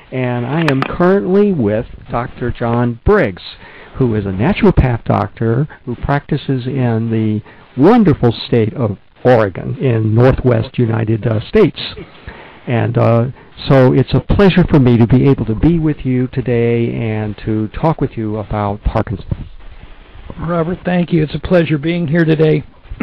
and I am currently with Dr. John Briggs, who is a naturopath doctor who practices in the wonderful state of Oregon in northwest United States. And so it's a pleasure for me to be able to be with you today and to talk with you about Parkinson's. Robert, thank you. It's a pleasure being here today.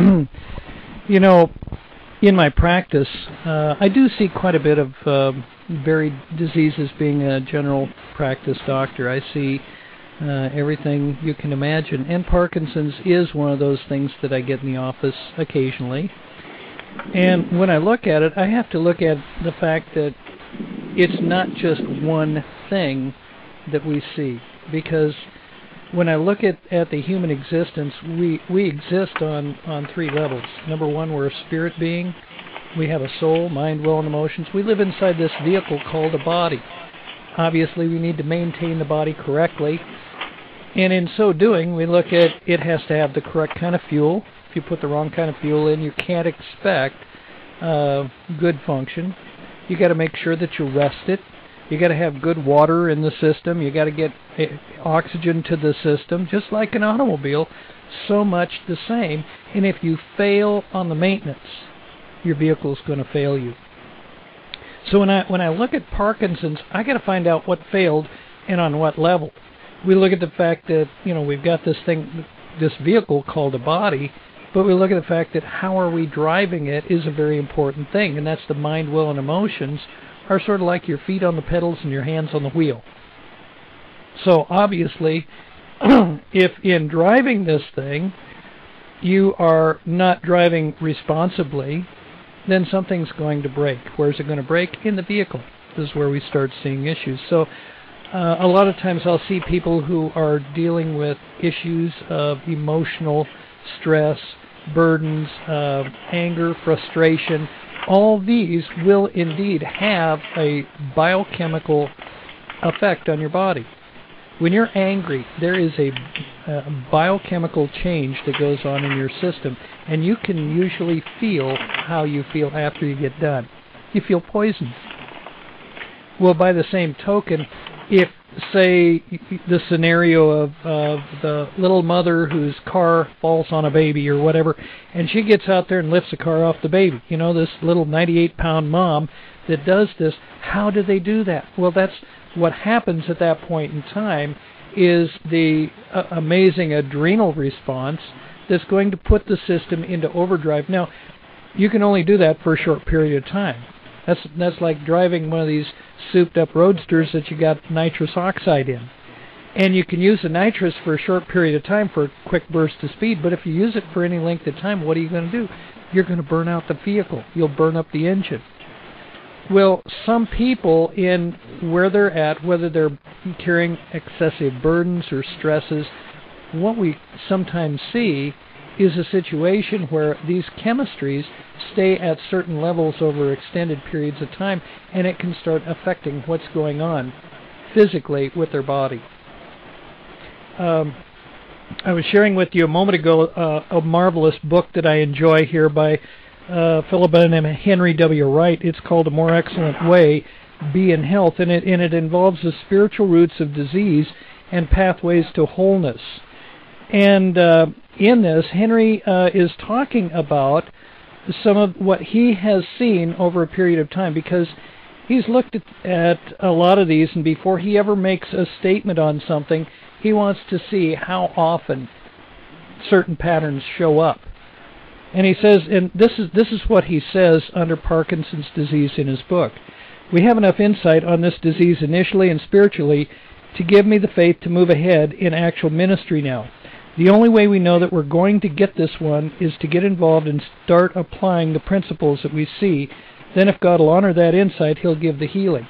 You know, in my practice, I do see quite a bit of varied diseases being a general practice doctor. I see everything you can imagine, and Parkinson's is one of those things that I get in the office occasionally. And when I look at it, I have to look at the fact that it's not just one thing that we see, because when I look at the human existence, we exist on three levels. Number one, we're a spirit being. We have a soul, mind, will, and emotions. We live inside this vehicle called a body. Obviously, we need to maintain the body correctly. And in so doing, we look at it has to have the correct kind of fuel. If you put the wrong kind of fuel in, you can't expect good function. You got to make sure that you rest it. You got to have good water in the system. You got to get oxygen to the system, just like an automobile, so much the same. And if you fail on the maintenance, your vehicle's going to fail you. So when I look at Parkinson's, I got to find out what failed and on what level. We look at the fact that, you know, we've got this vehicle called a body, but we look at the fact that how are we driving it is a very important thing, and that's the mind, will, and emotions are sort of like your feet on the pedals and your hands on the wheel. So obviously, if in driving this thing you are not driving responsibly, then something's going to break. Where is it going to break? In the vehicle. This is where we start seeing issues. So a lot of times I'll see people who are dealing with issues of emotional stress, burdens, anger, frustration. All these will indeed have a biochemical effect on your body. When you're angry, there is a biochemical change that goes on in your system, and you can usually feel how you feel after you get done. You feel poisoned. Well, by the same token, if, say, the scenario of the little mother whose car falls on a baby or whatever, and she gets out there and lifts the car off the baby, you know, this little 98-pound mom that does this, how do they do that? Well, that's what happens at that point in time is the amazing adrenal response that's going to put the system into overdrive. Now, you can only do that for a short period of time. That's like driving one of these souped-up roadsters that you got nitrous oxide in. And you can use the nitrous for a short period of time for a quick burst of speed, but if you use it for any length of time, what are you going to do? You're going to burn out the vehicle. You'll burn up the engine. Well, some people in where they're at, whether they're carrying excessive burdens or stresses, what we sometimes see is a situation where these chemistries stay at certain levels over extended periods of time, and it can start affecting what's going on physically with their body. I was sharing with you a moment ago a marvelous book that I enjoy here by a fellow by the name of Henry W. Wright. It's called A More Excellent Way, Be in Health, and it involves the spiritual roots of disease and pathways to wholeness. And in this, Henry is talking about some of what he has seen over a period of time, because he's looked at a lot of these, and before he ever makes a statement on something, he wants to see how often certain patterns show up. And he says, and this is what he says under Parkinson's disease in his book: "We have enough insight on this disease initially and spiritually to give me the faith to move ahead in actual ministry now. The only way we know that we're going to get this one is to get involved and start applying the principles that we see. Then if God will honor that insight, he'll give the healing."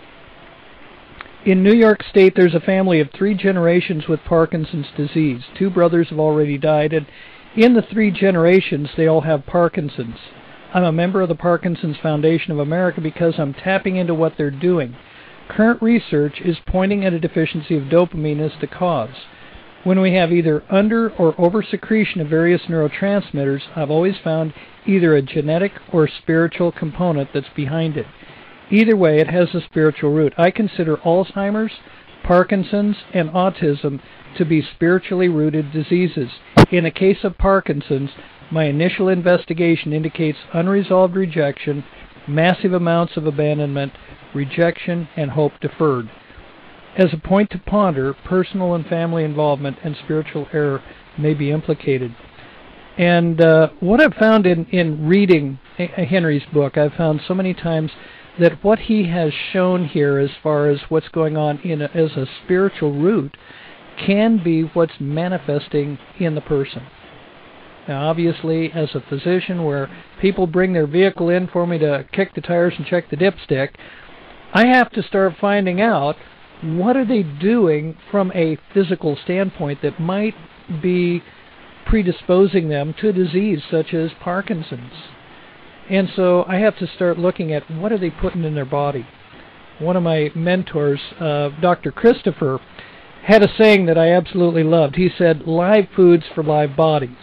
In New York State, there's a family of 3 generations with Parkinson's disease. 2 brothers have already died, and in the 3 generations, they all have Parkinson's. I'm a member of the Parkinson's Foundation of America because I'm tapping into what they're doing. Current research is pointing at a deficiency of dopamine as the cause. When we have either under or over secretion of various neurotransmitters, I've always found either a genetic or spiritual component that's behind it. Either way, it has a spiritual root. I consider Alzheimer's, Parkinson's, and autism to be spiritually rooted diseases. In the case of Parkinson's, my initial investigation indicates unresolved rejection, massive amounts of abandonment, rejection, and hope deferred. As a point to ponder, personal and family involvement and spiritual error may be implicated. And what I've found in reading Henry's book, I've found so many times that what he has shown here as far as what's going on as a spiritual root can be what's manifesting in the person. Now, obviously, as a physician, where people bring their vehicle in for me to kick the tires and check the dipstick, I have to start finding out what are they doing from a physical standpoint that might be predisposing them to a disease such as Parkinson's. And so I have to start looking at what are they putting in their body. One of my mentors, Dr. Christopher, had a saying that I absolutely loved. He said, live foods for live bodies.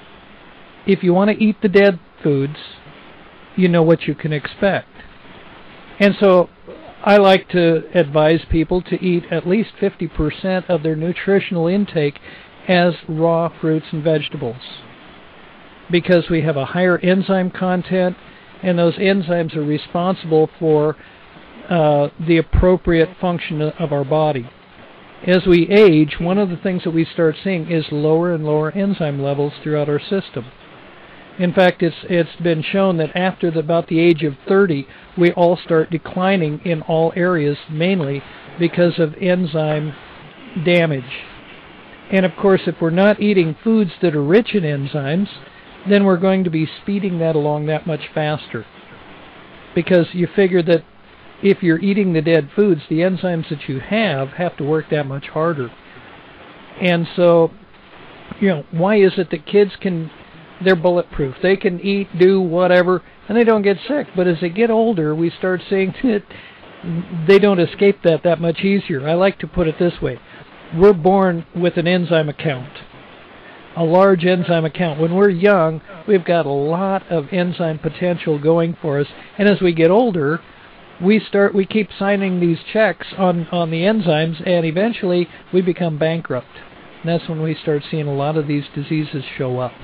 If you want to eat the dead foods, you know what you can expect. And so I like to advise people to eat at least 50% of their nutritional intake as raw fruits and vegetables, because we have a higher enzyme content, and those enzymes are responsible for the appropriate function of our body. As we age, one of the things that we start seeing is lower and lower enzyme levels throughout our system. In fact, it's been shown that after about the age of 30, we all start declining in all areas, mainly because of enzyme damage. And of course, if we're not eating foods that are rich in enzymes, then we're going to be speeding that along that much faster. Because you figure that if you're eating the dead foods, the enzymes that you have to work that much harder. And so, why is it that kids they're bulletproof. They can eat, do whatever, and they don't get sick. But as they get older, we start seeing that they don't escape that much easier. I like to put it this way. We're born with an enzyme account, a large enzyme account. When we're young, we've got a lot of enzyme potential going for us. And as we get older, we keep signing these checks on the enzymes, and eventually we become bankrupt. And that's when we start seeing a lot of these diseases show up.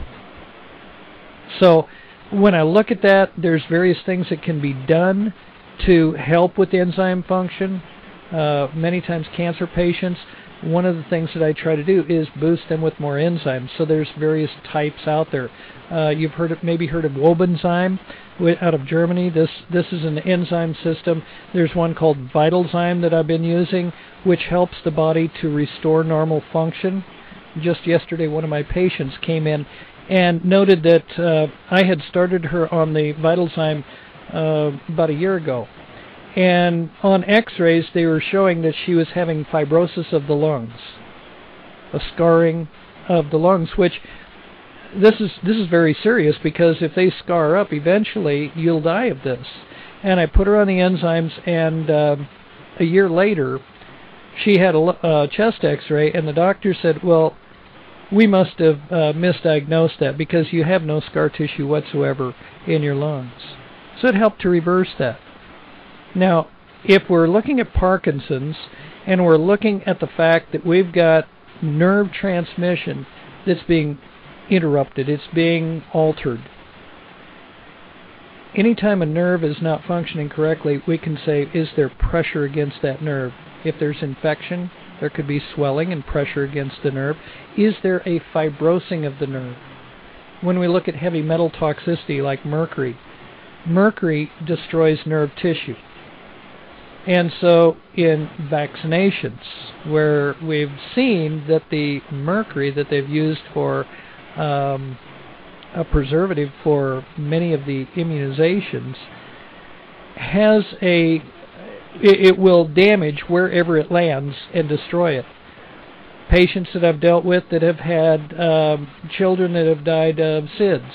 So when I look at that, there's various things that can be done to help with enzyme function. Many times cancer patients, one of the things that I try to do is boost them with more enzymes. So there's various types out there. You've maybe heard of Wobenzyme out of Germany. This is an enzyme system. There's one called Vitalzyme that I've been using, which helps the body to restore normal function. Just yesterday, one of my patients came in and noted that I had started her on the Vitalzyme about a year ago. And on x-rays, they were showing that she was having fibrosis of the lungs, a scarring of the lungs, which this is very serious, because if they scar up, eventually you'll die of this. And I put her on the enzymes, and a year later, she had a chest x-ray, and the doctor said, well, we must have misdiagnosed that, because you have no scar tissue whatsoever in your lungs. So it helped to reverse that. Now, if we're looking at Parkinson's, and we're looking at the fact that we've got nerve transmission that's being interrupted, it's being altered. Anytime a nerve is not functioning correctly, we can say, is there pressure against that nerve? If there's infection, there could be swelling and pressure against the nerve. Is there a fibrosing of the nerve? When we look at heavy metal toxicity like mercury, mercury destroys nerve tissue. And so in vaccinations, where we've seen that the mercury that they've used for a preservative for many of the immunizations it will damage wherever it lands and destroy it. Patients that I've dealt with that have had children that have died of SIDS,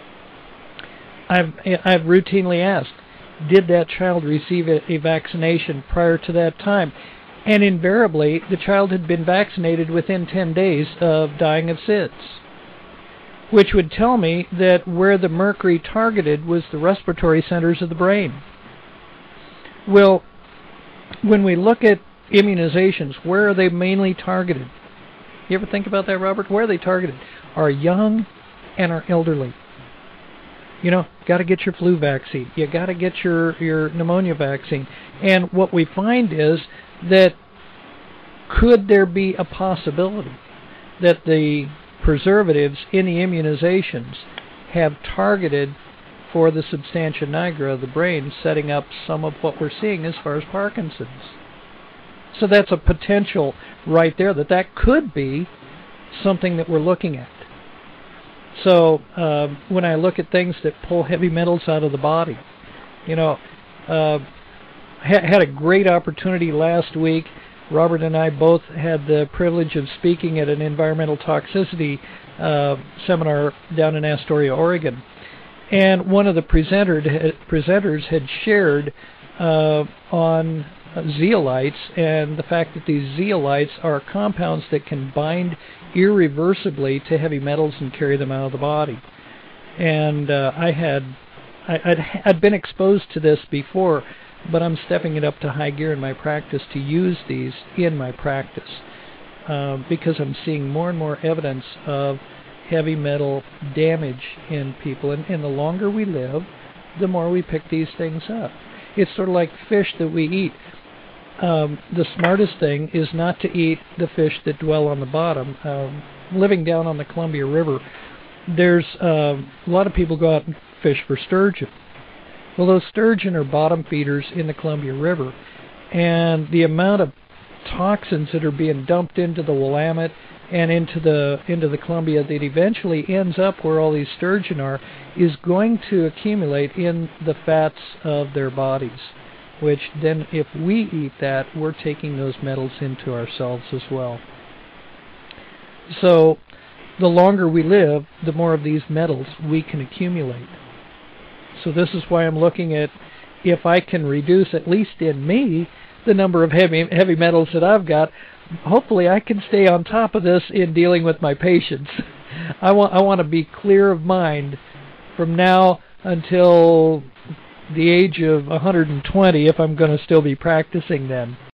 I've routinely asked, did that child receive a vaccination prior to that time? And invariably, the child had been vaccinated within 10 days of dying of SIDS, which would tell me that where the mercury targeted was the respiratory centers of the brain. Well, when we look at immunizations, where are they mainly targeted? You ever think about that, Robert? Where are they targeted? Our young and our elderly. You know, got to get your flu vaccine. You got to get your pneumonia vaccine. And what we find is that could there be a possibility that the preservatives in the immunizations have targeted for the substantia nigra of the brain, setting up some of what we're seeing as far as Parkinson's? So that's a potential right there, that could be something that we're looking at. So when I look at things that pull heavy metals out of the body, you know, had a great opportunity last week. Robert and I both had the privilege of speaking at an environmental toxicity seminar down in Astoria, Oregon. And one of the presenters had shared on zeolites and the fact that these zeolites are compounds that can bind irreversibly to heavy metals and carry them out of the body. And I'd been exposed to this before, but I'm stepping it up to high gear in my practice to use these in my practice because I'm seeing more and more evidence of heavy metal damage in people. And the longer we live, the more we pick these things up. It's sort of like fish that we eat. The smartest thing is not to eat the fish that dwell on the bottom. Living down on the Columbia River, there's a lot of people go out and fish for sturgeon. Well, those sturgeon are bottom feeders in the Columbia River, and the amount of toxins that are being dumped into the Willamette and into the Columbia that eventually ends up where all these sturgeon are is going to accumulate in the fats of their bodies, which then if we eat that, we're taking those metals into ourselves as well. So the longer we live, the more of these metals we can accumulate. So this is why I'm looking at if I can reduce, at least in me, the number of heavy metals that I've got. Hopefully I can stay on top of this in dealing with my patients. I want to be clear of mind from now until the age of 120 if I'm going to still be practicing then.